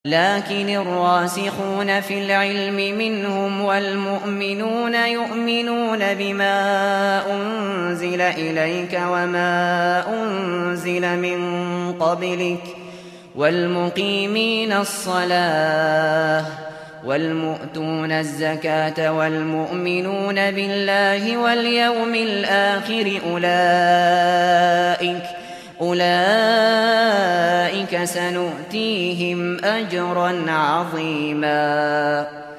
لكن الراسخون في العلم منهم والمؤمنون يؤمنون بما أنزل إليك وما أنزل من قبلك والمقيمين الصلاة والمؤتون الزكاة والمؤمنون بالله واليوم الآخر أولئك سنؤتيهم أجرا عظيما.